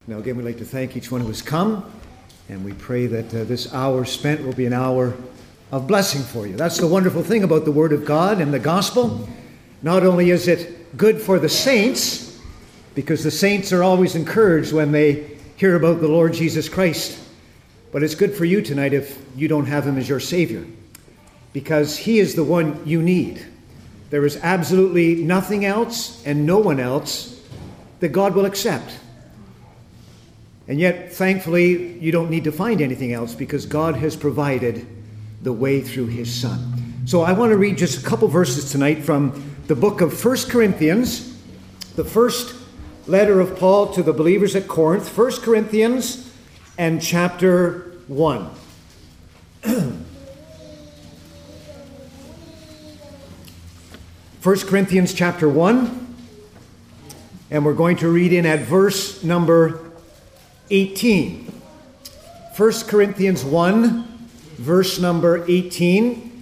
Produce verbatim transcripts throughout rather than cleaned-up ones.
Now again, we'd like to thank each one who has come, and we pray that uh, this hour spent will be an hour of blessing for you. That's the wonderful thing about the Word of God and the Gospel. Not only is it good for the saints, because the saints are always encouraged when they hear about the Lord Jesus Christ, but it's good for you tonight if you don't have Him as your Savior, because He is the one you need. There is absolutely nothing else and no one else that God will accept. And yet, thankfully, you don't need to find anything else because God has provided the way through His Son. So I want to read just a couple verses tonight from the book of First Corinthians, the first letter of Paul to the believers at Corinth, First Corinthians and chapter one. First Corinthians chapter one, and we're going to read in at verse number eighteen. First Corinthians one, verse number eighteen.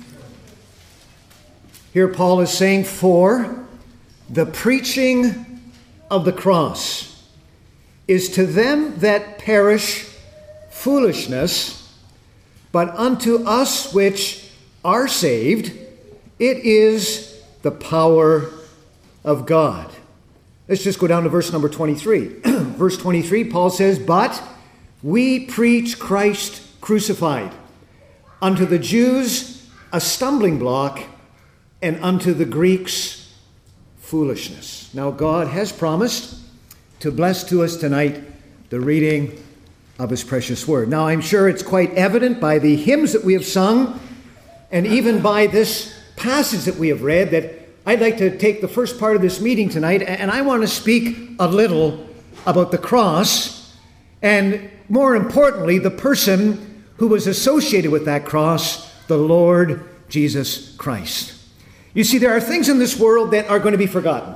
Here Paul is saying, "For the preaching of the cross is to them that perish foolishness, but unto us which are saved, it is the power of God." Let's just go down to verse number twenty-three. Verse twenty-three, Paul says, "But we preach Christ crucified, unto the Jews a stumbling block, and unto the Greeks foolishness." Now God has promised to bless to us tonight the reading of His precious word. Now I'm sure it's quite evident by the hymns that we have sung, and even by this passage that we have read, that I'd like to take the first part of this meeting tonight, and I want to speak a little about the cross, and more importantly, the person who was associated with that cross, the Lord Jesus Christ. You see, there are things in this world that are going to be forgotten.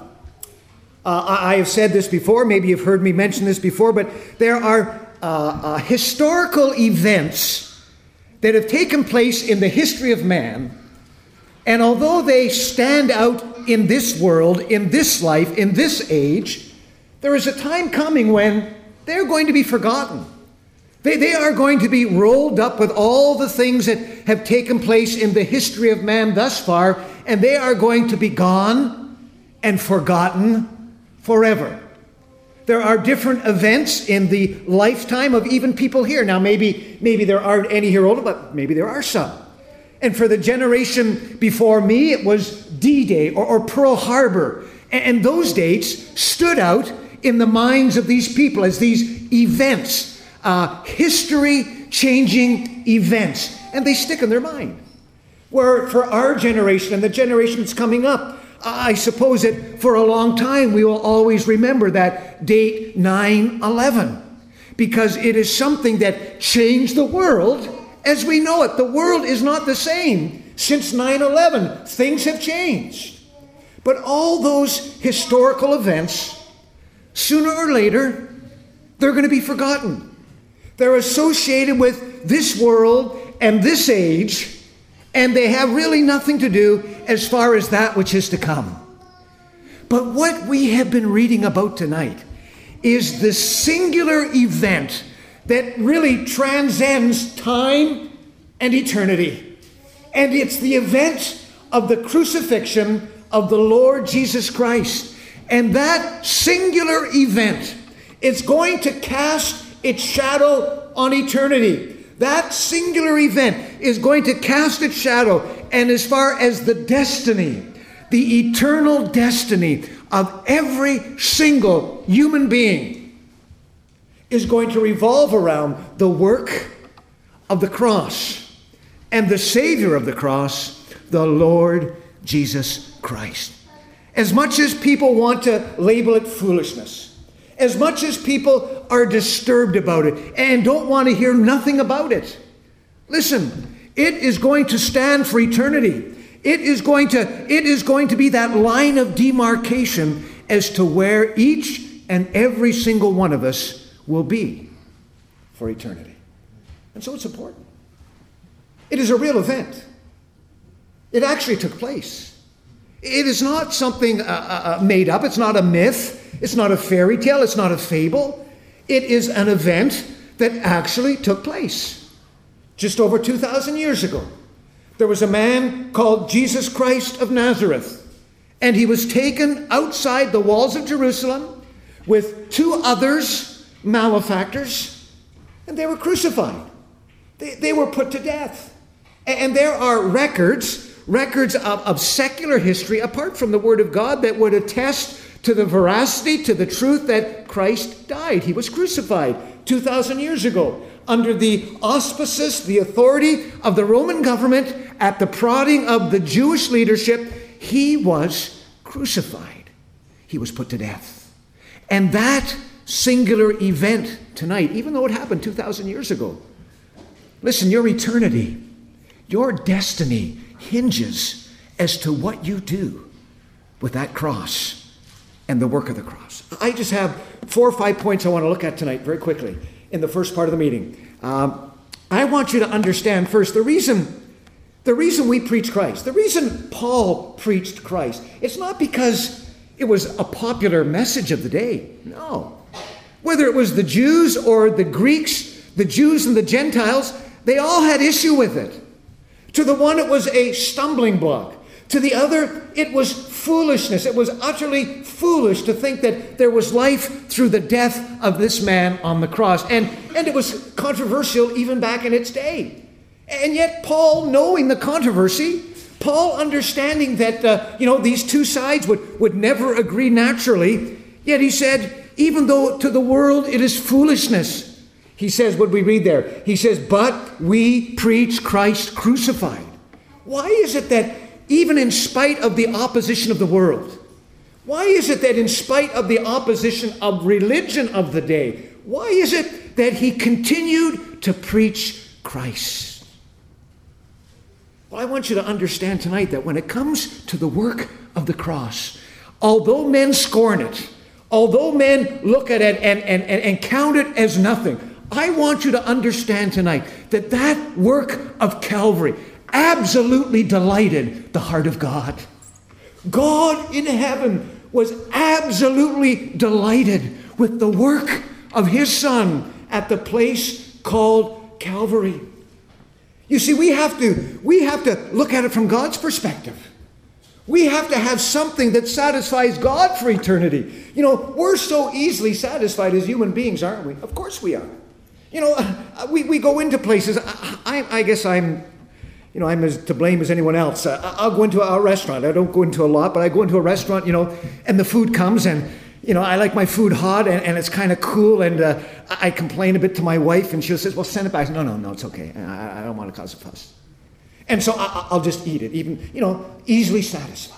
Uh, I have said this before, maybe you've heard me mention this before, but there are uh, uh, historical events that have taken place in the history of man. And although they stand out in this world, in this life, in this age, there is a time coming when they're going to be forgotten. They, they are going to be rolled up with all the things that have taken place in the history of man thus far, and they are going to be gone and forgotten forever. There are different events in the lifetime of even people here. Now, maybe, maybe there aren't any here older, but maybe there are some. And for the generation before me, it was D-Day or, or Pearl Harbor. And, and those dates stood out in the minds of these people as these events, uh, history-changing events. And they stick in their mind. Where for our generation and the generation that's coming up, I suppose that for a long time we will always remember that date nine eleven. Because it is something that changed the world as we know it. The world is not the same since nine eleven. Things have changed. But all those historical events, sooner or later, they're going to be forgotten. They're associated with this world and this age, and they have really nothing to do as far as that which is to come. But what we have been reading about tonight is the singular event that really transcends time and eternity. And it's the event of the crucifixion of the Lord Jesus Christ. And that singular event is going to cast its shadow on eternity. That singular event is going to cast its shadow, and as far as the destiny, the eternal destiny of every single human being is going to revolve around the work of the cross and the Savior of the cross, the Lord Jesus Christ. As much as people want to label it foolishness, as much as people are disturbed about it and don't want to hear nothing about it, listen, it is going to stand for eternity. It is going to, it is going to be that line of demarcation as to where each and every single one of us will be for eternity. And so it's important. It is a real event. It actually took place. It is not something uh, uh, made up. It's not a myth. It's not a fairy tale. It's not a fable. It is an event that actually took place just over two thousand years ago. There was a man called Jesus Christ of Nazareth, and he was taken outside the walls of Jerusalem with two others, malefactors, and they were crucified. They, they were put to death. And there are records, records of, of secular history, apart from the Word of God, that would attest to the veracity, to the truth that Christ died. He was crucified two thousand years ago under the auspices, the authority of the Roman government, at the prodding of the Jewish leadership. He was crucified. He was put to death. And that singular event tonight, even though it happened two thousand years ago, listen, your eternity, your destiny hinges as to what you do with that cross and the work of the cross. I just have four or five points I want to look at tonight very quickly in the first part of the meeting. Um, I want you to understand first the reason, the reason we preach Christ, the reason Paul preached Christ. It's not because it was a popular message of the day. No. Whether it was the Jews or the Greeks, the Jews and the Gentiles, they all had issue with it. To the one, it was a stumbling block. To the other, it was foolishness. It was utterly foolish to think that there was life through the death of this man on the cross. And, and it was controversial even back in its day. And yet Paul, knowing the controversy, Paul understanding that, uh, you know, these two sides would, would never agree naturally, yet he said, even though to the world it is foolishness, he says, what we read there, he says, but we preach Christ crucified. Why is it that even in spite of the opposition of the world, why is it that in spite of the opposition of religion of the day, why is it that he continued to preach Christ? Well, I want you to understand tonight that when it comes to the work of the cross, although men scorn it, although men look at it and, and, and, and count it as nothing, I want you to understand tonight that that work of Calvary absolutely delighted the heart of God. God in heaven was absolutely delighted with the work of his Son at the place called Calvary. You see, we have to, we have to look at it from God's perspective. We have to have something that satisfies God for eternity. You know, we're so easily satisfied as human beings, aren't we? Of course we are. You know, we, we go into places. I, I, I guess I'm, you know, I'm as to blame as anyone else. Uh, I'll go into a restaurant. I don't go into a lot, but I go into a restaurant, you know, and the food comes and, you know, I like my food hot and, and it's kind of cool. And uh, I complain a bit to my wife and she says, well, send it back. No, no, no, it's okay. I, I don't want to cause a fuss. And so I, I'll just eat it, even, you know, easily satisfied.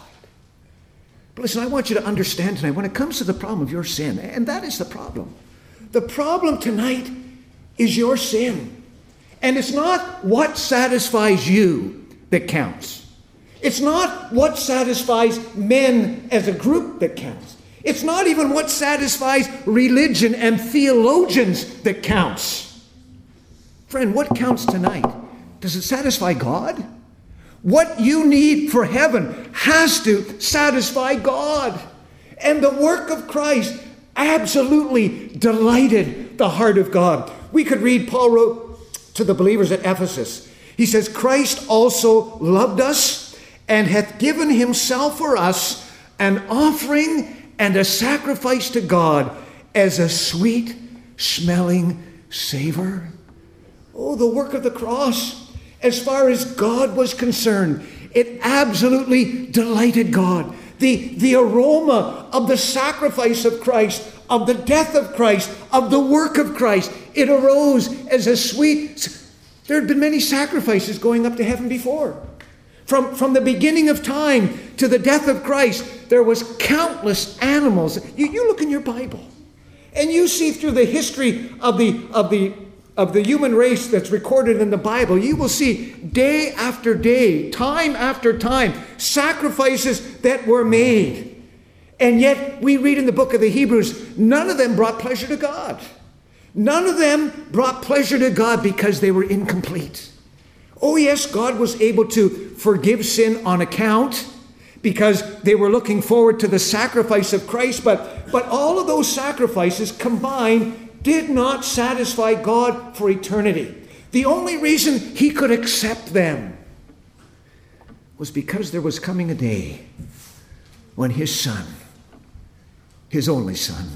But listen, I want you to understand tonight, when it comes to the problem of your sin, and that is the problem. The problem tonight is your sin. And it's not what satisfies you that counts. It's not what satisfies men as a group that counts. It's not even what satisfies religion and theologians that counts. Friend, what counts tonight? Does it satisfy God? What you need for heaven has to satisfy God. And the work of Christ absolutely delighted the heart of God. We could read, Paul wrote to the believers at Ephesus. He says, Christ also loved us and hath given himself for us an offering and a sacrifice to God as a sweet smelling savor. Oh, the work of the cross, as far as God was concerned, it absolutely delighted God. The, the aroma of the sacrifice of Christ, of the death of Christ, of the work of Christ, it arose as a sweet... There had been many sacrifices going up to heaven before. From, from the beginning of time to the death of Christ, there was countless animals. You, you look in your Bible, and you see through the history of the, of, the, of the human race that's recorded in the Bible, you will see day after day, time after time, sacrifices that were made. And yet, we read in the book of the Hebrews, none of them brought pleasure to God. None of them brought pleasure to God because they were incomplete. Oh yes, God was able to forgive sin on account because they were looking forward to the sacrifice of Christ, but, but all of those sacrifices combined did not satisfy God for eternity. The only reason he could accept them was because there was coming a day when his son, his only son,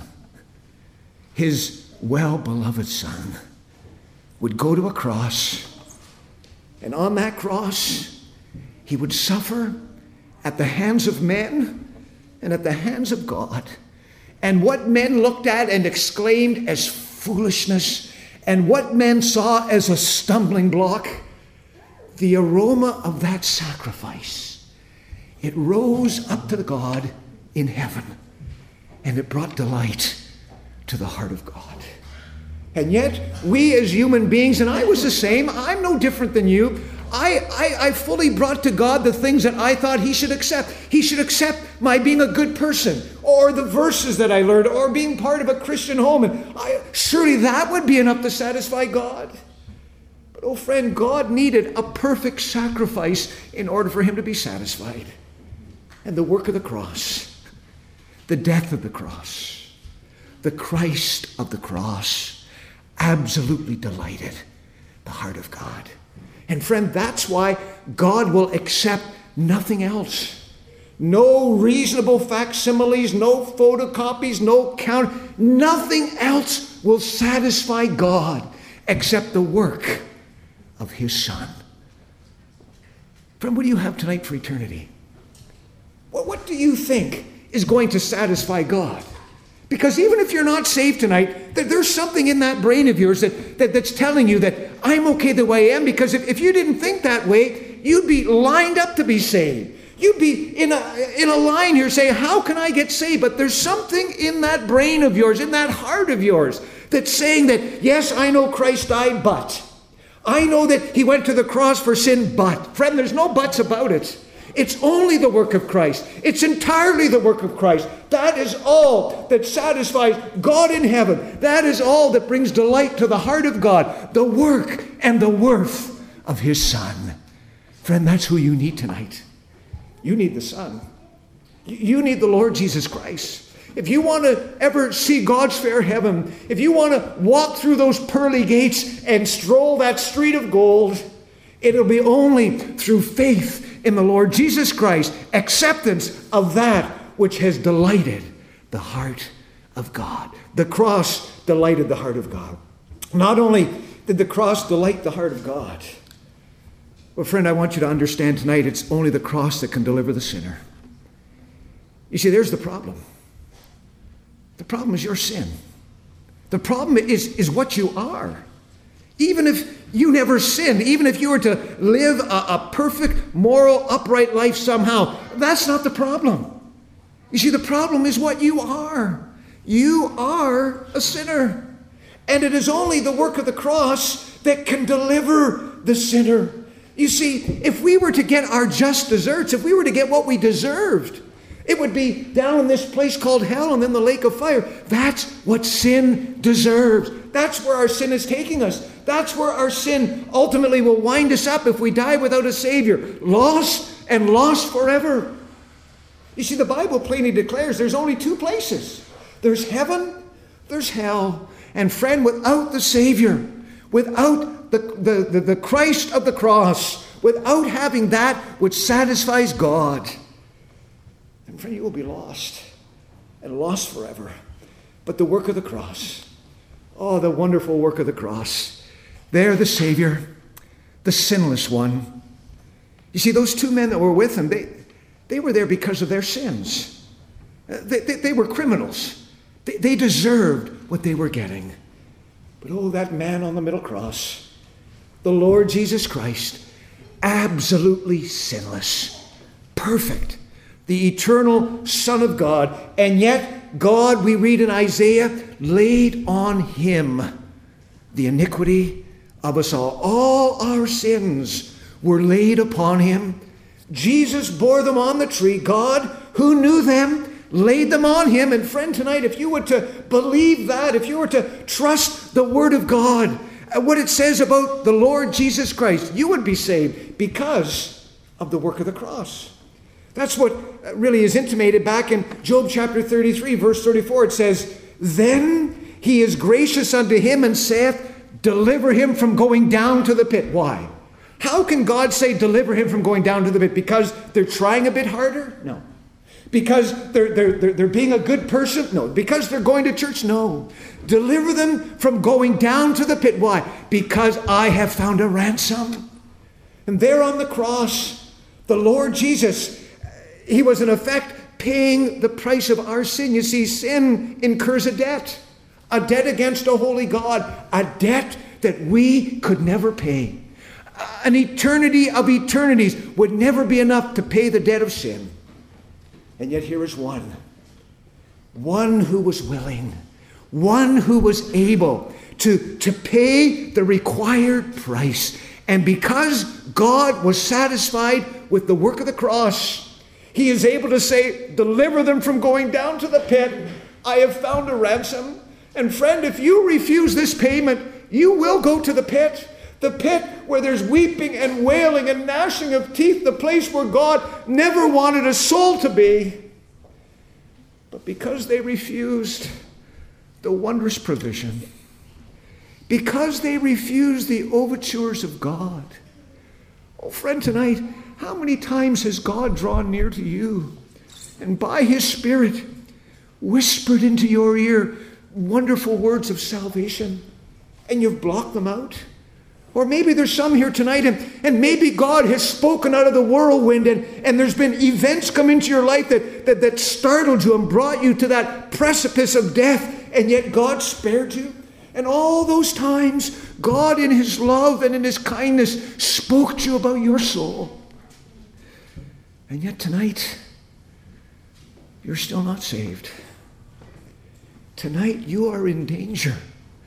his well-beloved son, would go to a cross, and on that cross, he would suffer at the hands of men and at the hands of God. And what men looked at and exclaimed as foolishness, and what men saw as a stumbling block, the aroma of that sacrifice, it rose up to the God in heaven, and it brought delight to the heart of God. And yet, we as human beings, and I was the same, I'm no different than you, I, I, I fully brought to God the things that I thought he should accept. He should accept my being a good person, or the verses that I learned, or being part of a Christian home. And I, surely that would be enough to satisfy God. But oh friend, God needed a perfect sacrifice in order for him to be satisfied. And the work of the cross, the death of the cross, the Christ of the cross absolutely delighted the heart of God. And friend, that's why God will accept nothing else. No reasonable facsimiles, no photocopies, no count. Nothing else will satisfy God except the work of his Son. Friend, what do you have tonight for eternity? Well, what do you think is going to satisfy God? Because even if you're not saved tonight, there's something in that brain of yours that, that, that's telling you that I'm okay the way I am. Because if, if you didn't think that way, you'd be lined up to be saved. You'd be in a, in a line here saying, how can I get saved? But there's something in that brain of yours, in that heart of yours, that's saying that, yes, I know Christ died, but. I know that he went to the cross for sin, but. Friend, there's no buts about it. It's only the work of Christ. It's entirely the work of Christ. That is all that satisfies God in heaven. That is all that brings delight to the heart of God. The work and the worth of his Son. Friend, that's who you need tonight. You need the Son. You need the Lord Jesus Christ. If you want to ever see God's fair heaven, if you want to walk through those pearly gates and stroll that street of gold, it'll be only through faith in the Lord Jesus Christ, acceptance of that which has delighted the heart of God. The cross delighted the heart of God. Not only did the cross delight the heart of God, but friend, I want you to understand tonight, it's only the cross that can deliver the sinner. You see, there's the problem. The problem is your sin. The problem is, is what you are. Even if you never sinned, even if you were to live a, a perfect, moral, upright life somehow, that's not the problem. You see, the problem is what you are. You are a sinner. And it is only the work of the cross that can deliver the sinner. You see, if we were to get our just deserts, if we were to get what we deserved, it would be down in this place called hell and in the lake of fire. That's what sin deserves. That's where our sin is taking us. That's where our sin ultimately will wind us up if we die without a Savior. Lost and lost forever. You see, the Bible plainly declares there's only two places. There's heaven, there's hell. And friend, without the Savior, without the, the, the, the Christ of the cross, without having that which satisfies God, then friend, you will be lost and lost forever. But the work of the cross, oh, the wonderful work of the cross. There, the Savior, the sinless one. You see, those two men that were with him, they, they were there because of their sins. They, they, they were criminals. They, they deserved what they were getting. But oh, that man on the middle cross, the Lord Jesus Christ, absolutely sinless, perfect, the eternal Son of God, and yet God, we read in Isaiah, laid on him the iniquity of us all. All our sins were laid upon him. Jesus bore them on the tree. God, who knew them, laid them on him. And friend, tonight, if you were to believe that, if you were to trust the Word of God, what it says about the Lord Jesus Christ, you would be saved because of the work of the cross. That's what really is intimated back in Job chapter thirty-three, verse thirty-four. It says, then He is gracious unto him and saith, deliver him from going down to the pit. Why? How can God say deliver him from going down to the pit? Because they're trying a bit harder? No. Because they're, they're, they're, they're being a good person? No. Because they're going to church? No. Deliver them from going down to the pit. Why? Because I have found a ransom. And there on the cross, the Lord Jesus, he was in effect paying the price of our sin. You see, sin incurs a debt. A debt against a holy God. A debt that we could never pay. An eternity of eternities would never be enough to pay the debt of sin. And yet here is one. One who was willing. One who was able to, to pay the required price. And because God was satisfied with the work of the cross, he is able to say, deliver them from going down to the pit. I have found a ransom. And friend, if you refuse this payment, you will go to the pit. The pit where there's weeping and wailing and gnashing of teeth, the place where God never wanted a soul to be. But because they refused the wondrous provision, because they refused the overtures of God. Oh, friend, tonight, how many times has God drawn near to you and by his Spirit whispered into your ear wonderful words of salvation, and you've blocked them out? Or maybe there's some here tonight, and, and maybe God has spoken out of the whirlwind, and, and there's been events come into your life that, that, that startled you and brought you to that precipice of death, and yet God spared you. And all those times, God in his love and in his kindness spoke to you about your soul. And yet tonight, you're still not saved. Tonight, you are in danger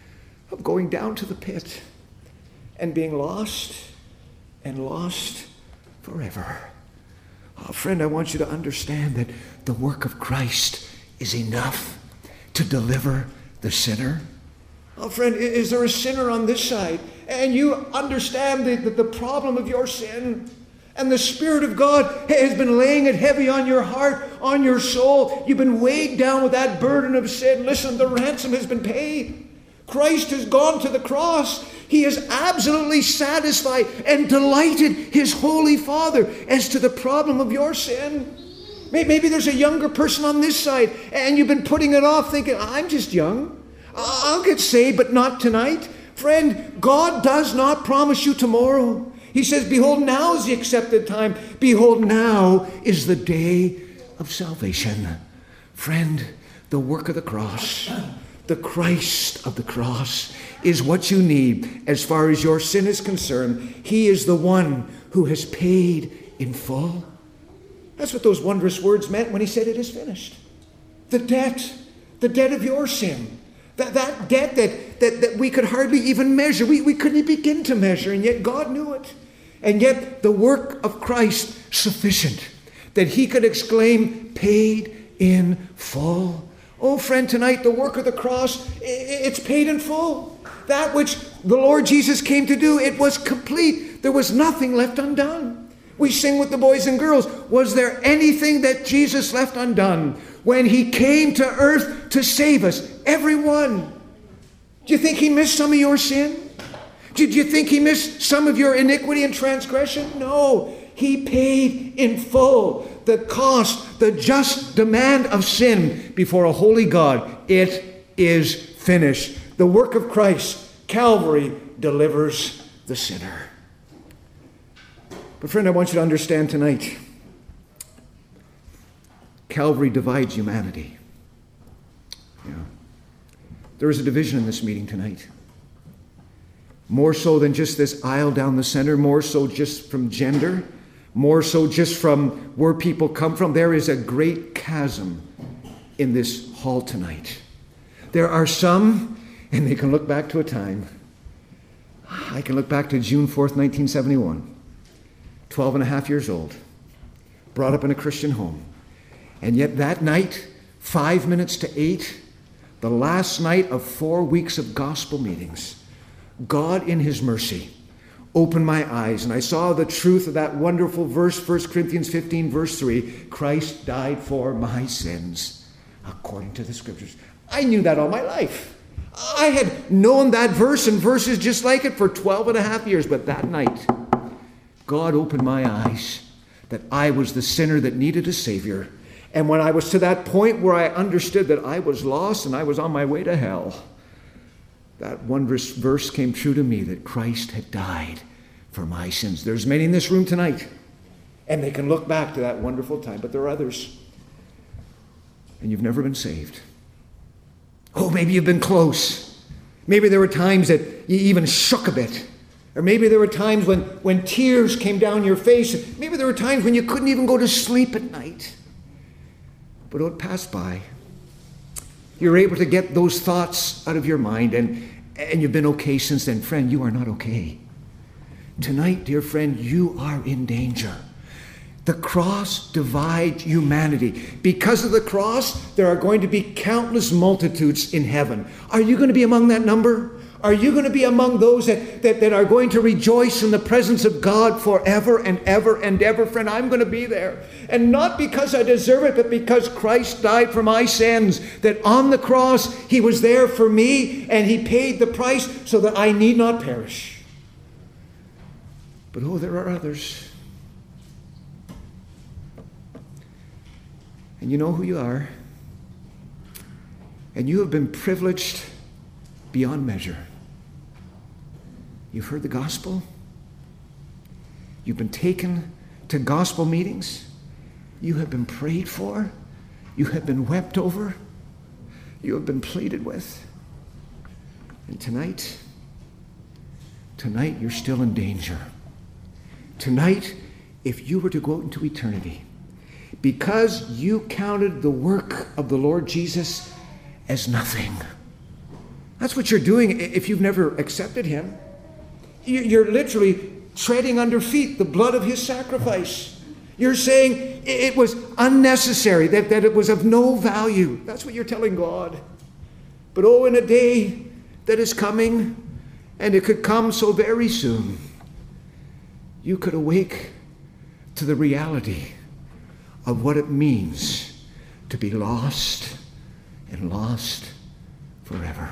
of going down to the pit and being lost and lost forever. Oh, friend, I want you to understand that the work of Christ is enough to deliver the sinner. Oh, friend, is there a sinner on this side? And you understand the, the, the problem of your sin. And the Spirit of God has been laying it heavy on your heart, on your soul. You've been weighed down with that burden of sin. Listen, the ransom has been paid. Christ has gone to the cross. He is absolutely satisfied and delighted his holy Father as to the problem of your sin. Maybe there's a younger person on this side and you've been putting it off thinking, I'm just young. I'll get saved, but not tonight. Friend, God does not promise you tomorrow. He says, behold, now is the accepted time. Behold, now is the day of salvation. Friend, the work of the cross, the Christ of the cross, is what you need as far as your sin is concerned. He is the one who has paid in full. That's what those wondrous words meant when he said it is finished. The debt, the debt of your sin. That, that debt that, that, that we could hardly even measure. We, we couldn't begin to measure, and yet God knew it. And yet the work of Christ sufficient, that he could exclaim, paid in full. Oh, friend, tonight the work of the cross, it's paid in full. That which the Lord Jesus came to do, it was complete. There was nothing left undone. We sing with the boys and girls, was there anything that Jesus left undone when he came to earth to save us? Everyone. Do you think he missed some of your sin? Did you think he missed some of your iniquity and transgression? No. He paid in full the cost, the just demand of sin before a holy God. It is finished. The work of Christ, Calvary, delivers the sinner. But friend, I want you to understand tonight, Calvary divides humanity. Yeah. There is a division in this meeting tonight. More so than just this aisle down the center, more so just from gender, more so just from where people come from. There is a great chasm in this hall tonight. There are some, and they can look back to a time. I can look back to June fourth, nineteen seventy-one. twelve and a half years old. Brought up in a Christian home. And yet that night, five minutes to eight, the last night of four weeks of gospel meetings, God in his mercy opened my eyes, and I saw the truth of that wonderful verse, First Corinthians fifteen, verse three, Christ died for my sins, according to the Scriptures. I knew that all my life. I had known that verse and verses just like it for twelve and a half years, but that night, God opened my eyes that I was the sinner that needed a Savior. And when I was to that point where I understood that I was lost and I was on my way to hell, that wondrous verse came true to me that Christ had died for my sins. There's many in this room tonight, and they can look back to that wonderful time, but there are others, and you've never been saved. Oh, maybe you've been close. Maybe there were times that you even shook a bit. Or maybe there were times when, when tears came down your face. Maybe there were times when you couldn't even go to sleep at night. But it passed by. You're able to get those thoughts out of your mind, and, and you've been okay since then. Friend, you are not okay. Tonight, dear friend, you are in danger. The cross divides humanity. Because of the cross, there are going to be countless multitudes in heaven. Are you going to be among that number? Are you going to be among those that, that, that are going to rejoice in the presence of God forever and ever and ever? Friend, I'm going to be there. And not because I deserve it, but because Christ died for my sins. That on the cross, he was there for me, and he paid the price so that I need not perish. But oh, there are others. And you know who you are. And you have been privileged beyond measure. You've heard the gospel. You've been taken to gospel meetings. You have been prayed for. You have been wept over. You have been pleaded with. And tonight, tonight you're still in danger. Tonight, if you were to go out into eternity, because you counted the work of the Lord Jesus as nothing. That's what you're doing if you've never accepted him. You're literally treading under feet the blood of his sacrifice. You're saying it was unnecessary, that, that it was of no value. That's what you're telling God. But oh, in a day that is coming, and it could come so very soon, you could awake to the reality of what it means to be lost and lost forever.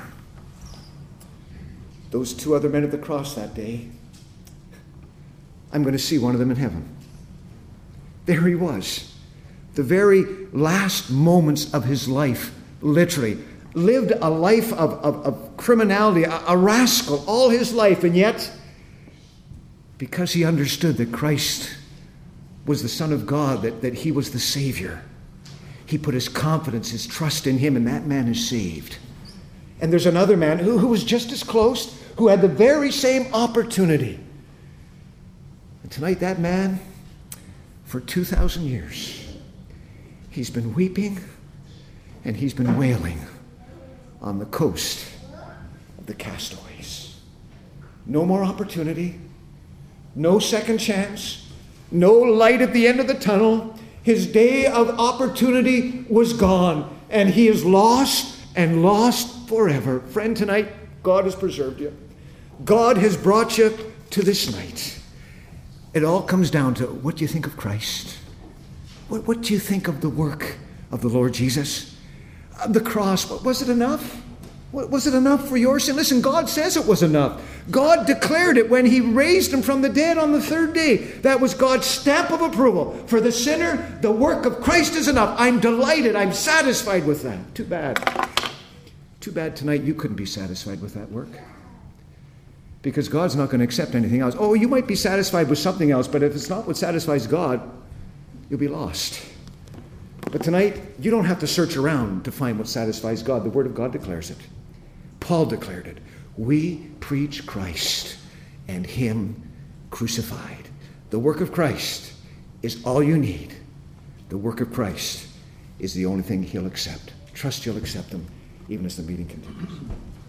Those two other men at the cross that day, I'm going to see one of them in heaven. There he was. The very last moments of his life, literally, lived a life of, of, of criminality, a, a rascal all his life, and yet, because he understood that Christ was the Son of God, that, that he was the Savior, he put his confidence, his trust in him, and that man is saved. And there's another man who, who was just as close, who had the very same opportunity. And tonight that man, for two thousand years, he's been weeping and he's been wailing on the coast of the castaways. No more opportunity, no second chance, no light at the end of the tunnel. His day of opportunity was gone, and he is lost and lost forever. Friend, tonight, God has preserved you. God has brought you to this night. It all comes down to, what do you think of Christ? What, what do you think of the work of the Lord Jesus? Uh, the cross, was it enough? Was it enough for your sin? Listen, God says it was enough. God declared it when he raised him from the dead on the third day. That was God's stamp of approval. For the sinner, the work of Christ is enough. I'm delighted. I'm satisfied with that. Too bad. Too bad tonight you couldn't be satisfied with that work. Because God's not going to accept anything else. Oh, you might be satisfied with something else, but if it's not what satisfies God, you'll be lost. But tonight, you don't have to search around to find what satisfies God. The Word of God declares it. Paul declared it. We preach Christ and him crucified. The work of Christ is all you need. The work of Christ is the only thing he'll accept. Trust you'll accept them even as the meeting continues.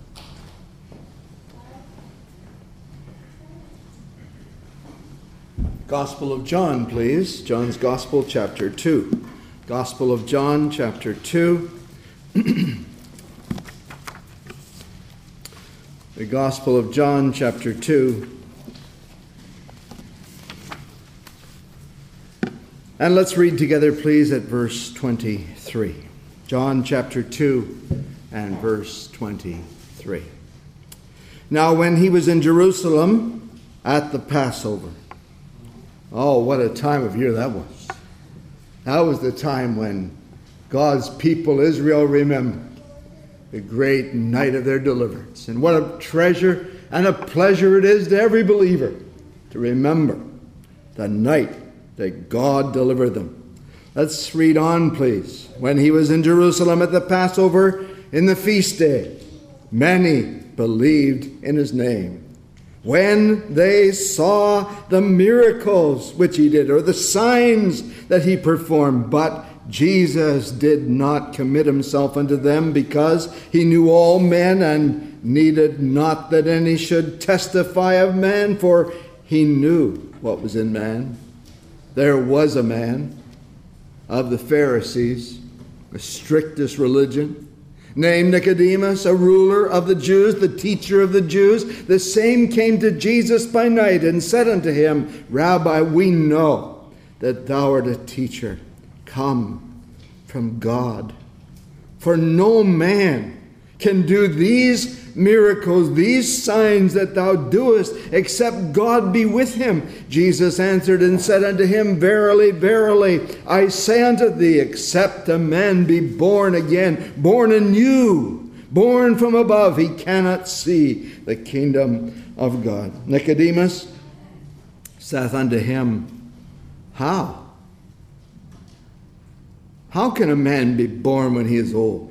Gospel of John, please. John's Gospel, chapter two. Gospel of John, chapter two. The Gospel of John, chapter two. And let's read together, please, at verse twenty-three. John, chapter two, and verse twenty-three. three. Now when he was in Jerusalem at the Passover. Oh, what a time of year that was. That was the time when God's people, Israel, remembered the great night of their deliverance. And what a treasure and a pleasure it is to every believer to remember the night that God delivered them. Let's read on, please. When he was in Jerusalem at the Passover in the feast day, many believed in his name. When they saw the miracles which he did, or the signs that he performed, but Jesus did not commit himself unto them, because he knew all men and needed not that any should testify of man, for he knew what was in man. There was a man of the Pharisees, the strictest religion, named Nicodemus, a ruler of the Jews, the teacher of the Jews. The same came to Jesus by night and said unto him, Rabbi, we know that thou art a teacher come from God. For no man can do these miracles, these signs that thou doest, except God be with him. Jesus answered and said unto him, Verily, verily, I say unto thee, except a man be born again, born anew, born from above, he cannot see the kingdom of God. Nicodemus saith unto him, How? How can a man be born when he is old?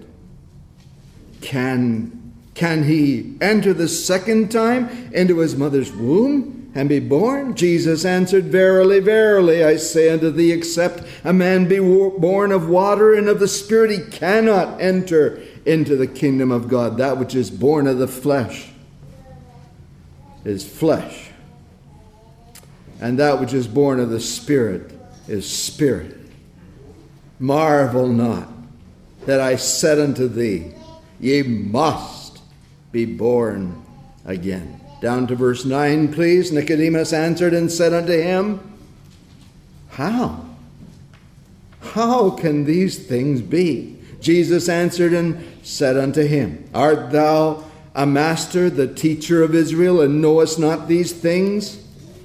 Can Can he enter the second time into his mother's womb and be born? Jesus answered, Verily, verily, I say unto thee, except a man be born of water and of the Spirit, he cannot enter into the kingdom of God. That which is born of the flesh is flesh, and that which is born of the Spirit is spirit. Marvel not that I said unto thee, ye must be born again. Down to verse nine, please. Nicodemus answered and said unto him, How? How can these things be? Jesus answered and said unto him, Art thou a master, the teacher of Israel, and knowest not these things?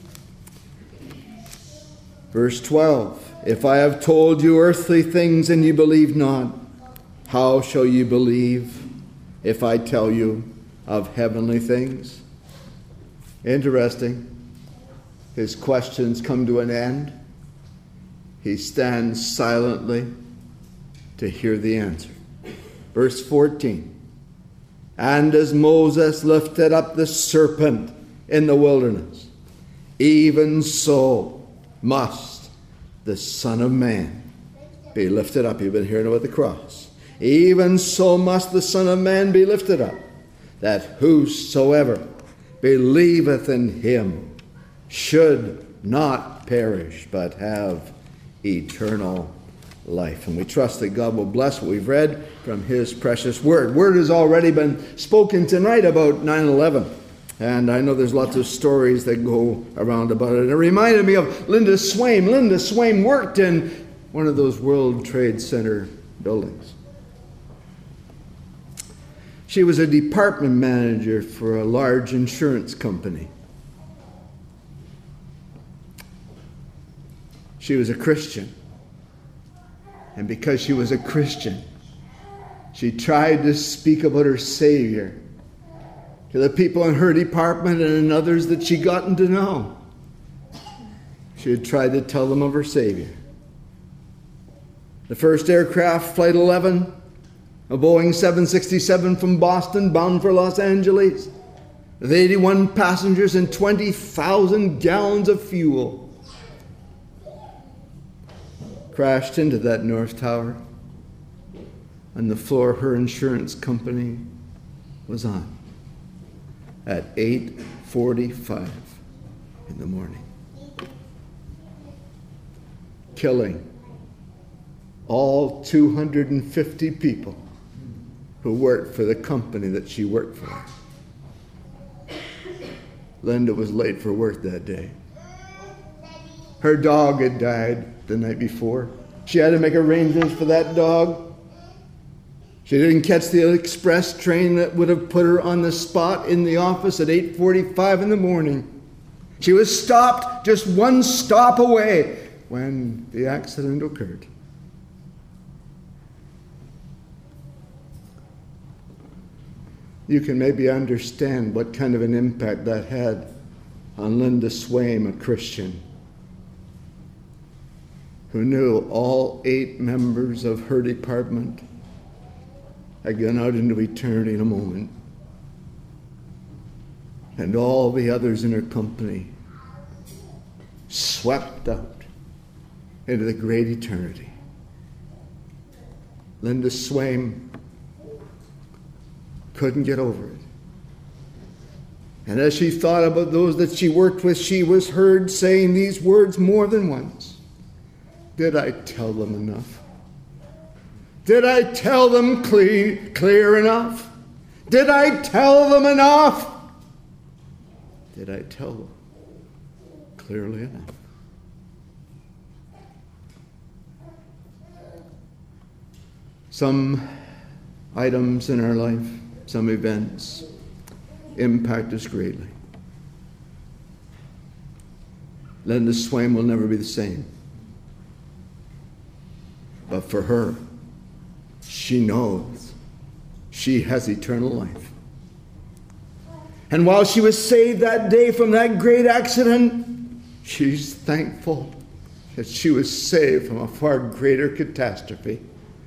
Verse twelve, If I have told you earthly things and you believe not, how shall you believe if I tell you of heavenly things? Interesting. His questions come to an end. He stands silently to hear the answer. Verse fourteen. And as Moses lifted up the serpent in the wilderness, even so must the Son of Man be lifted up. You've been hearing about the cross. Even so must the Son of Man be lifted up, that whosoever believeth in him should not perish, but have eternal life. And we trust that God will bless what we've read from his precious word. Word has already been spoken tonight about nine eleven. And I know there's lots of stories that go around about it. And it reminded me of Linda Swaim. Linda Swaim worked in one of those World Trade Center buildings. She was a department manager for a large insurance company. She was a Christian. And because she was a Christian, she tried to speak about her Savior to the people in her department and in others that she gotten to know. She had tried to tell them of her Savior. The first aircraft, Flight eleven, a Boeing seven sixty-seven from Boston, bound for Los Angeles, with eighty-one passengers and twenty thousand gallons of fuel, crashed into that North Tower on the floor her insurance company was on at eight forty-five in the morning, killing all two hundred fifty people who worked for the company that she worked for. Linda was late for work that day. Her dog had died the night before. She had to make arrangements for that dog. She didn't catch the express train that would have put her on the spot in the office at eight forty-five in the morning. She was stopped just one stop away when the accident occurred. You can maybe understand what kind of an impact that had on Linda Swaim, a Christian, who knew all eight members of her department had gone out into eternity in a moment, and all the others in her company swept out into the great eternity. Linda Swaim couldn't get over it. And as she thought about those that she worked with, she was heard saying these words more than once. Did I tell them enough? Did I tell them clear, clear enough? Did I tell them enough? Did I tell them clearly enough? Some items in our life, some events, impact us greatly. Linda Swaim will never be the same. But for her, she knows she has eternal life. And while she was saved that day from that great accident, she's thankful that she was saved from a far greater catastrophe.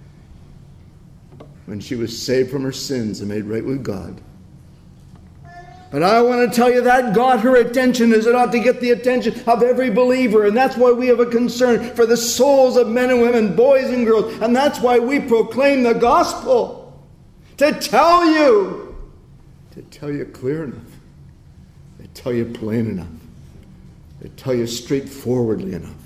When she was saved from her sins and made right with God. But I want to tell you that got her attention as it ought to get the attention of every believer. And that's why we have a concern for the souls of men and women, boys and girls. And that's why we proclaim the gospel. To tell you. To tell you clear enough. To tell you plain enough. To tell you straightforwardly enough.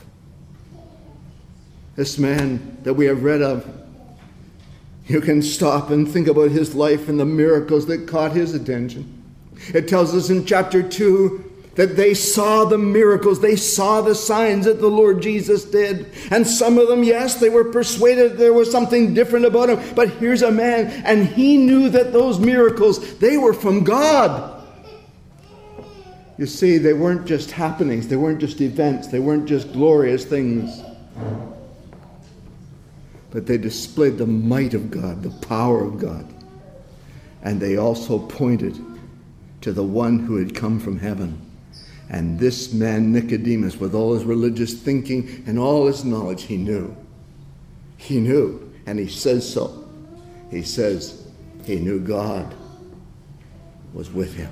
This man that we have read of, you can stop and think about his life and the miracles that caught his attention. It tells us in chapter two that they saw the miracles, they saw the signs that the Lord Jesus did. And some of them, yes, they were persuaded there was something different about him. But here's a man, and he knew that those miracles, they were from God. You see, they weren't just happenings, they weren't just events, they weren't just glorious things. But they displayed the might of God, the power of God. And they also pointed to the one who had come from heaven. And this man, Nicodemus, with all his religious thinking and all his knowledge, he knew. He knew, and he says so. He says he knew God was with him.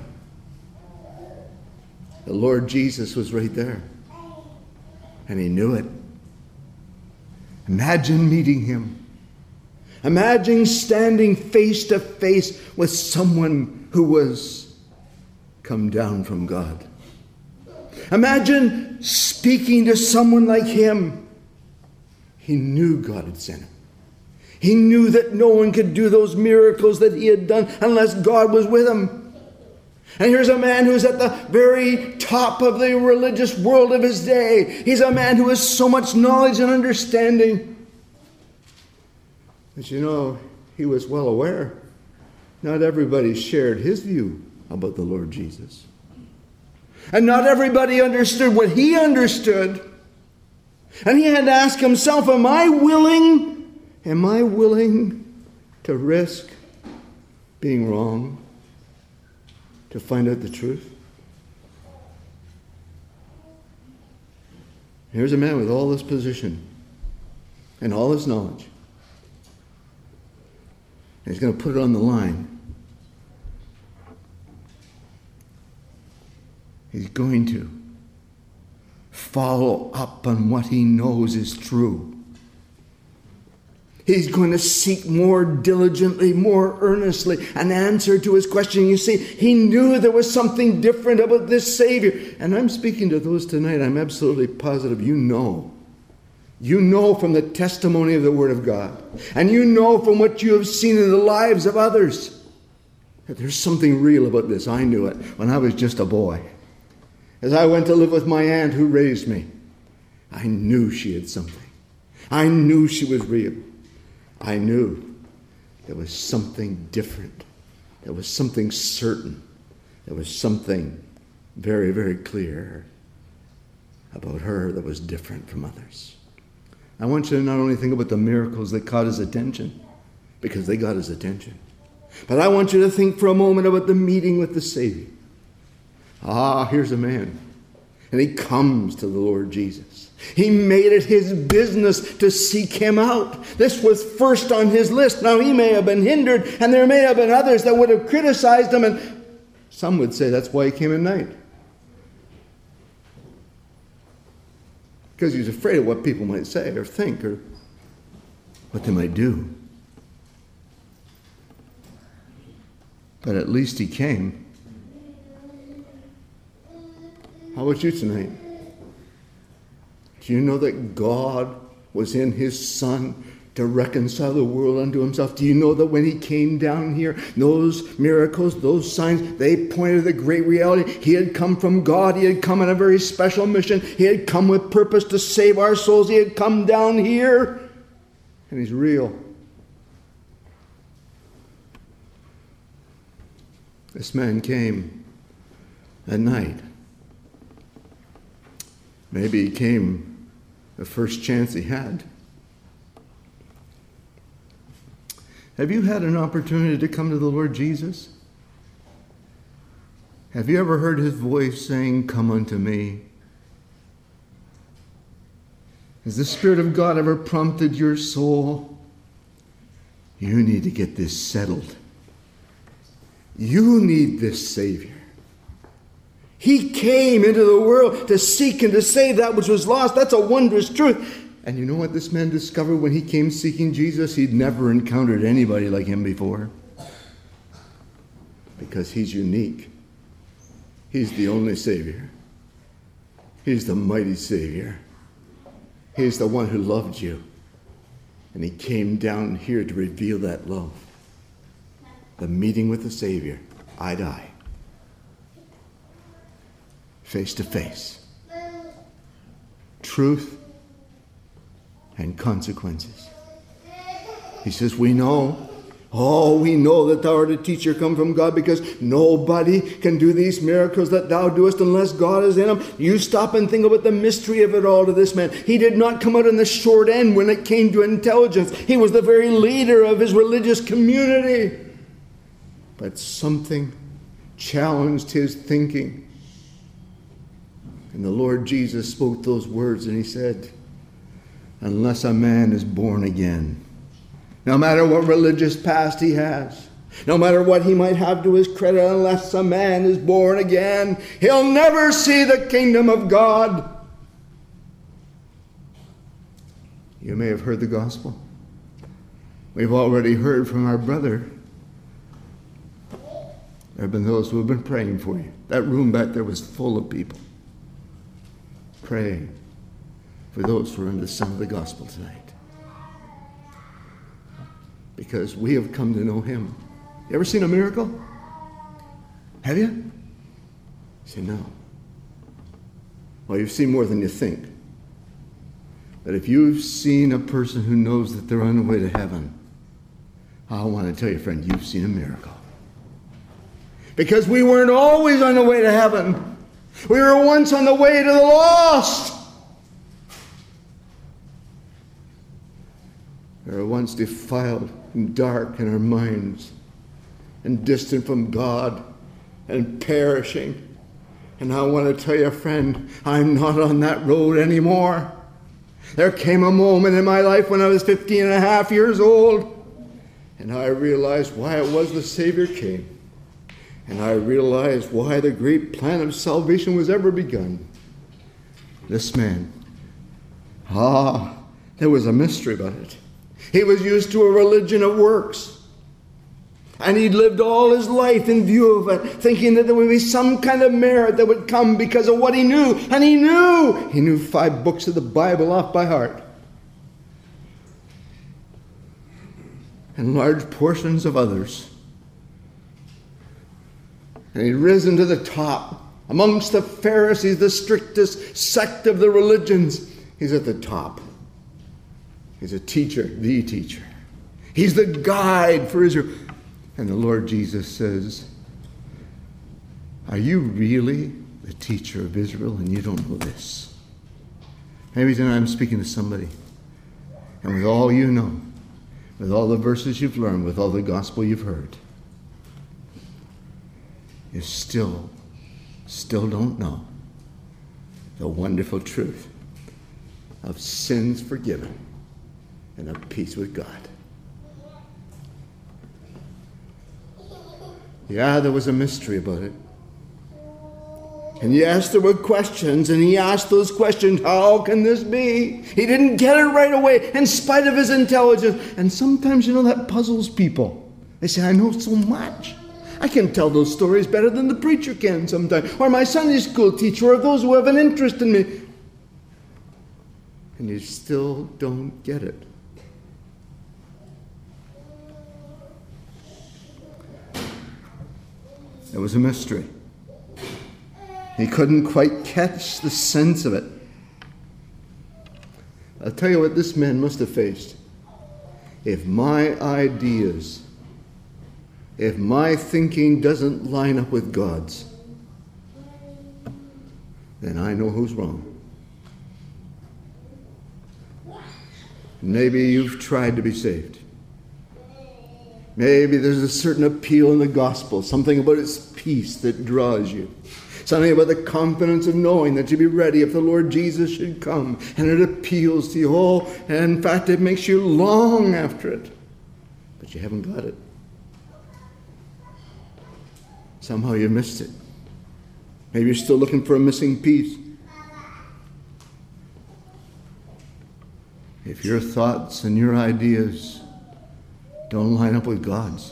The Lord Jesus was right there, and he knew it. Imagine meeting him. Imagine standing face to face with someone who was come down from God. Imagine speaking to someone like him. He knew God had sent him. He knew that no one could do those miracles that he had done unless God was with him. And here's a man who's at the very top of the religious world of his day. He's a man who has so much knowledge and understanding. But you know, he was well aware. Not everybody shared his view about the Lord Jesus. And not everybody understood what he understood. And he had to ask himself, am I willing, am I willing to risk being wrong to find out the truth? Here's a man with all this position and all his knowledge. And he's going to put it on the line. He's going to follow up on what he knows is true. He's going to seek more diligently, more earnestly, an answer to his question. You see, he knew there was something different about this Savior. And I'm speaking to those tonight, I'm absolutely positive you know. You know from the testimony of the Word of God. And you know from what you have seen in the lives of others that there's something real about this. I knew it when I was just a boy. As I went to live with my aunt who raised me, I knew she had something. I knew she was real. I knew There was something different. There was something certain. There was something very, very clear about her that was different from others. I want you to not only think about the miracles that caught his attention, because they got his attention, but I want you to think for a moment about the meeting with the Savior. Ah, here's a man, and he comes to the Lord Jesus. He made it his business to seek him out. This was first on his list. Now, he may have been hindered, and there may have been others that would have criticized him, and some would say that's why he came at night. Because he was afraid of what people might say or think or what they might do. But at least he came. How about you tonight? Do you know that God was in his Son to reconcile the world unto himself? Do you know that when he came down here, those miracles, those signs, they pointed to the great reality? He had come from God. He had come on a very special mission. He had come with purpose to save our souls. He had come down here, and he's real. This man came at night. Maybe he came the first chance he had. Have you had an opportunity to come to the Lord Jesus? Have you ever heard his voice saying, "Come unto me"? Has the Spirit of God ever prompted your soul? You need to get this settled. You need this Savior. He came into the world to seek and to save that which was lost. That's a wondrous truth. And you know what this man discovered when he came seeking Jesus? He'd never encountered anybody like him before. Because he's unique. He's the only Savior. He's the mighty Savior. He's the one who loved you. And he came down here to reveal that love. The meeting with the Savior, eye to eye. Face to face. Truth and consequences. He says, we know, oh, we know that thou art a teacher come from God, because nobody can do these miracles that thou doest unless God is in them. You stop and think about the mystery of it all to this man. He did not come out in the short end when it came to intelligence. He was the very leader of his religious community. But something challenged his thinking. And the Lord Jesus spoke those words, and he said, unless a man is born again, no matter what religious past he has, no matter what he might have to his credit, unless a man is born again, he'll never see the kingdom of God. You may have heard the gospel. We've already heard from our brother. There have been those who have been praying for you. That room back there was full of people praying for those who are in the sound of the gospel tonight. Because we have come to know him. You ever seen a miracle? Have you? You say, no. Well, you've seen more than you think. But if you've seen a person who knows that they're on the way to heaven, I want to tell you, friend, you've seen a miracle. Because we weren't always on the way to heaven. We were once on the way to the lost. We were once defiled and dark in our minds and distant from God and perishing. And I want to tell you, friend, I'm not on that road anymore. There came a moment in my life when I was fifteen and a half years old, and I realized why it was the Savior came. And I realized why the great plan of salvation was ever begun. This man, ah, there was a mystery about it. He was used to a religion of works. And he'd lived all his life in view of it, thinking that there would be some kind of merit that would come because of what he knew. And he knew. He knew five books of the Bible off by heart. And large portions of others. And he'd risen to the top. Amongst the Pharisees, the strictest sect of the religions, he's at the top. He's a teacher, the teacher. He's the guide for Israel. And the Lord Jesus says, are you really the teacher of Israel and you don't know this? Maybe tonight I'm speaking to somebody, and with all you know, with all the verses you've learned, with all the gospel you've heard, you still, still don't know the wonderful truth of sins forgiven and of peace with God. Yeah, there was a mystery about it. And yes, there were questions, and he asked those questions, how can this be? He didn't get it right away, in spite of his intelligence. And sometimes, you know, that puzzles people. They say, I know so much. I can tell those stories better than the preacher can sometimes, or my Sunday school teacher, or those who have an interest in me. And you still don't get it. It was a mystery. He couldn't quite catch the sense of it. I'll tell you what this man must have faced. If my ideas, if my thinking doesn't line up with God's, then I know who's wrong. Maybe you've tried to be saved. Maybe there's a certain appeal in the gospel, something about its peace that draws you. Something about the confidence of knowing that you'll be ready if the Lord Jesus should come. And it appeals to you. Oh, and in fact, it makes you long after it. But you haven't got it. Somehow you missed it. Maybe you're still looking for a missing piece. If your thoughts and your ideas don't line up with God's,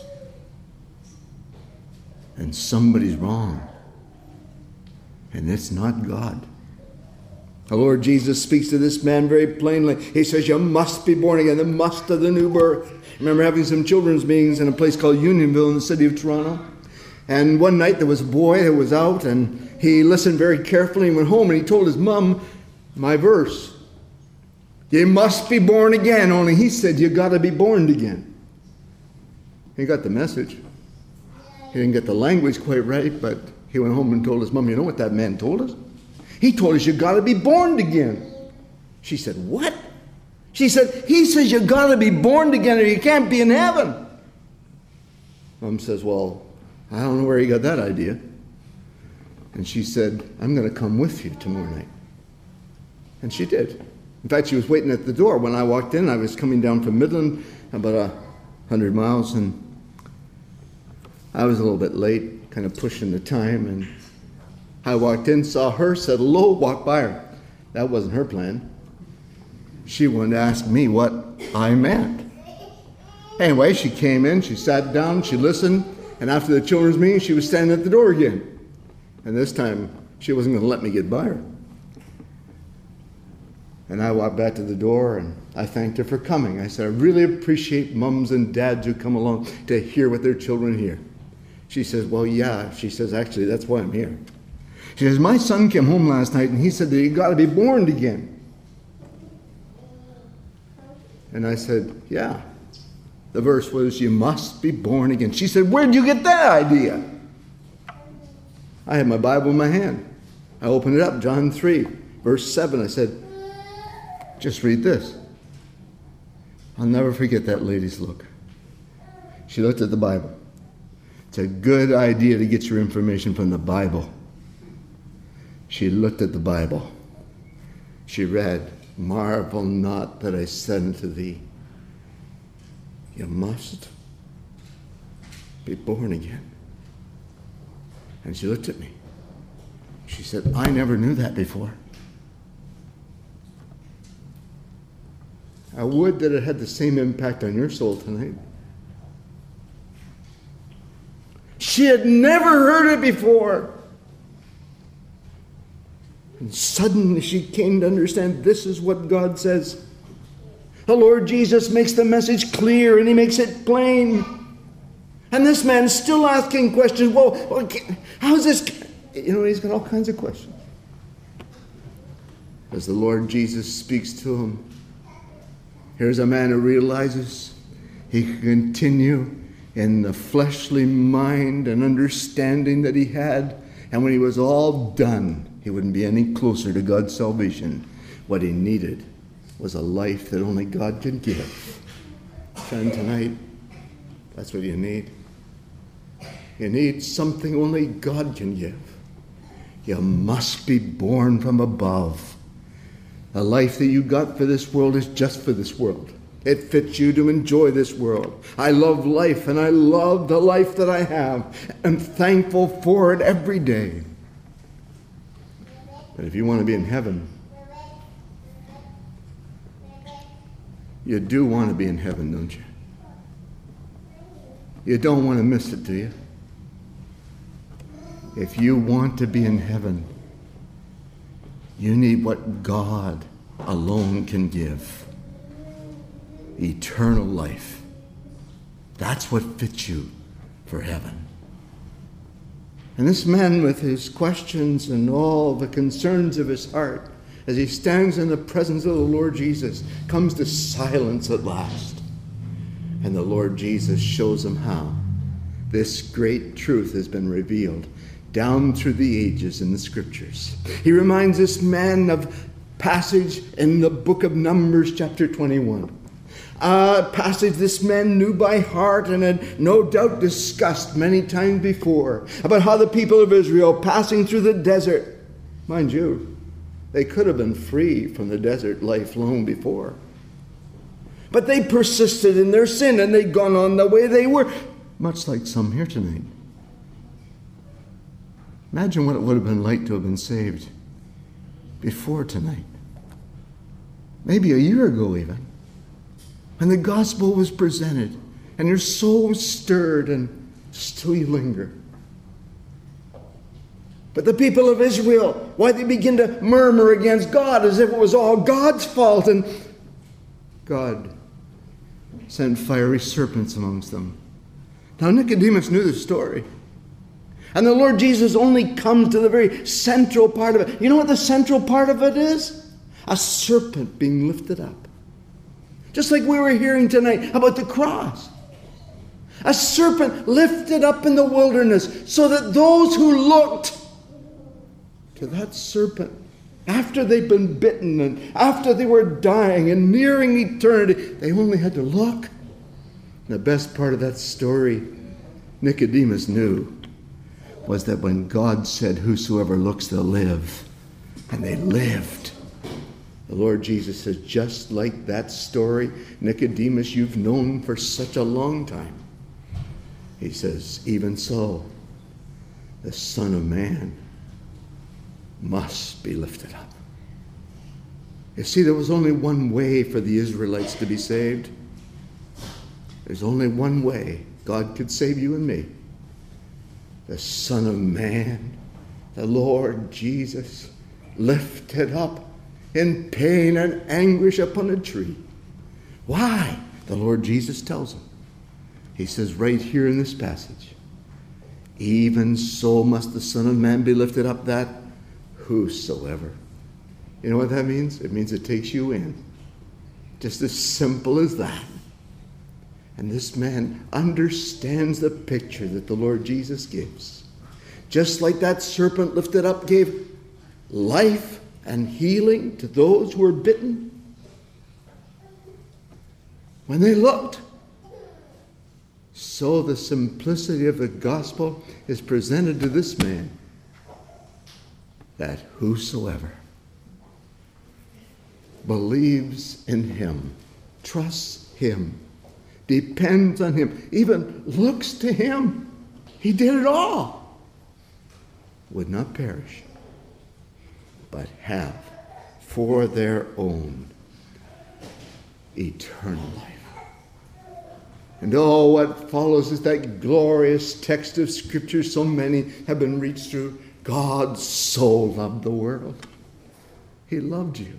and somebody's wrong, and it's not God. The Lord Jesus speaks to this man very plainly. He says, you must be born again, the must of the new birth. I remember having some children's meetings in a place called Unionville in the city of Toronto. And one night there was a boy who was out, and he listened very carefully and went home, and he told his mom my verse. You must be born again, only he said, you got to be born again. He got the message. He didn't get the language quite right, but he went home and told his mom, you know what that man told us? He told us you got to be born again. She said, what? She said, he says you got to be born again or you can't be in heaven. Mom says, well, I don't know where he got that idea. And she said, I'm going to come with you tomorrow night. And she did. In fact, she was waiting at the door. When I walked in, I was coming down from Midland, about a hundred miles, and I was a little bit late, kind of pushing the time, and I walked in, saw her, said hello, walked by her. That wasn't her plan. She wanted to ask me what I meant. Anyway, she came in, she sat down, she listened, and after the children's meeting, she was standing at the door again. And this time, she wasn't going to let me get by her. And I walked back to the door, and I thanked her for coming. I said, I really appreciate mums and dads who come along to hear what their children hear. She says, well, yeah. She says, actually, that's why I'm here. She says, my son came home last night, and he said that you got to be born again. And I said, yeah. The verse was, you must be born again. She said, where did you get that idea? I had my Bible in my hand. I opened it up, John three, verse seven. I said, just read this. I'll never forget that lady's look. She looked at the Bible. It's a good idea to get your information from the Bible. She looked at the Bible. She read, marvel not that I said unto thee, you must be born again. And she looked at me. She said, I never knew that before. I would that it had the same impact on your soul tonight. She had never heard it before. And suddenly she came to understand this is what God says. The Lord Jesus makes the message clear and he makes it plain. And this man's still asking questions. Well, how's this? You know, he's got all kinds of questions. As the Lord Jesus speaks to him, here's a man who realizes he could continue in the fleshly mind and understanding that he had. And when he was all done, he wouldn't be any closer to God's salvation. What he needed was a life that only God could give. Friend, tonight, that's what you need. You need something only God can give. You must be born from above. The life that you got for this world is just for this world. It fits you to enjoy this world. I love life, and I love the life that I have. I'm thankful for it every day. But if you want to be in heaven, you do want to be in heaven, don't you? You don't want to miss it, do you? If you want to be in heaven, you need what God alone can give. Eternal life. That's what fits you for heaven. And this man, with his questions and all the concerns of his heart, as he stands in the presence of the Lord Jesus, comes to silence at last. And the Lord Jesus shows him how this great truth has been revealed down through the ages in the Scriptures. He reminds this man of a passage in the book of Numbers, chapter twenty-one. A passage this man knew by heart and had no doubt discussed many times before, about how the people of Israel passing through the desert, mind you, they could have been free from the desert life long before. But they persisted in their sin and they'd gone on the way they were, much like some here tonight. Imagine what it would have been like to have been saved before tonight. Maybe a year ago even. When the gospel was presented and your soul was stirred and still you linger. But the people of Israel, why they begin to murmur against God as if it was all God's fault, and God sent fiery serpents amongst them. Now Nicodemus knew the story. And the Lord Jesus only comes to the very central part of it. You know what the central part of it is? A serpent being lifted up. Just like we were hearing tonight about the cross. A serpent lifted up in the wilderness so that those who looked to that serpent after they'd been bitten and after they were dying and nearing eternity, they only had to look. And the best part of that story, Nicodemus knew, was that when God said, whosoever looks, they'll live. And they lived. The Lord Jesus says, just like that story, Nicodemus, you've known for such a long time. He says, even so, the Son of Man must be lifted up. You see, there was only one way for the Israelites to be saved. There's only one way God could save you and me. The Son of Man, the Lord Jesus, lifted up in pain and anguish upon a tree. Why? The Lord Jesus tells him. He says right here in this passage, even so must the Son of Man be lifted up, that whosoever. You know what that means? It means it takes you in. Just as simple as that. And this man understands the picture that the Lord Jesus gives. Just like that serpent lifted up gave life and healing to those who were bitten. When they looked, so the simplicity of the gospel is presented to this man, that whosoever believes in him, trusts him, depends on him, even looks to him, he did it all, would not perish, but have for their own eternal life. And oh, what follows is that glorious text of Scripture so many have been reached through. God so loved the world. He loved you.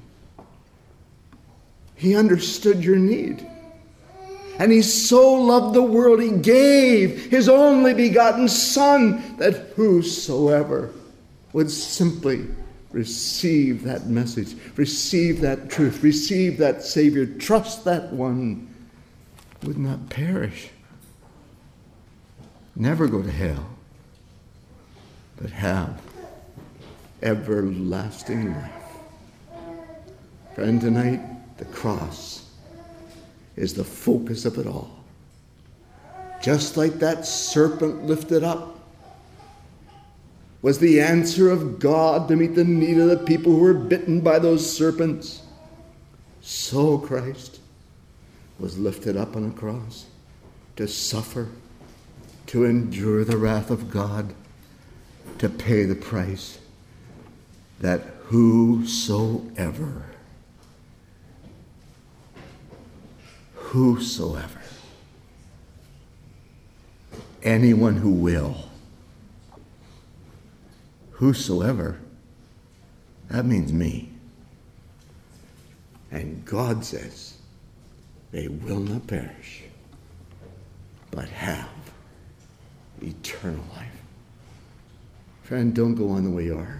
He understood your need. And he so loved the world, he gave his only begotten Son, that whosoever would simply receive that message, receive that truth, receive that Savior, trust that one, would not perish, never go to hell, but have everlasting life. Friend, tonight, the cross is the focus of it all. Just like that serpent lifted up was the answer of God to meet the need of the people who were bitten by those serpents, so Christ was lifted up on a cross to suffer, to endure the wrath of God, to pay the price, that whosoever, whosoever, anyone who will, whosoever, that means me. And God says they will not perish, but have eternal life. Friend, don't go on the way you are.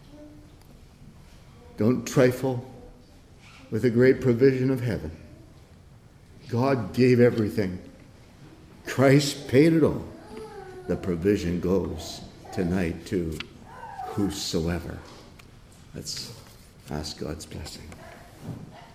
Don't trifle with the great provision of heaven. God gave everything. Christ paid it all. The provision goes tonight to whosoever. Let's ask God's blessing.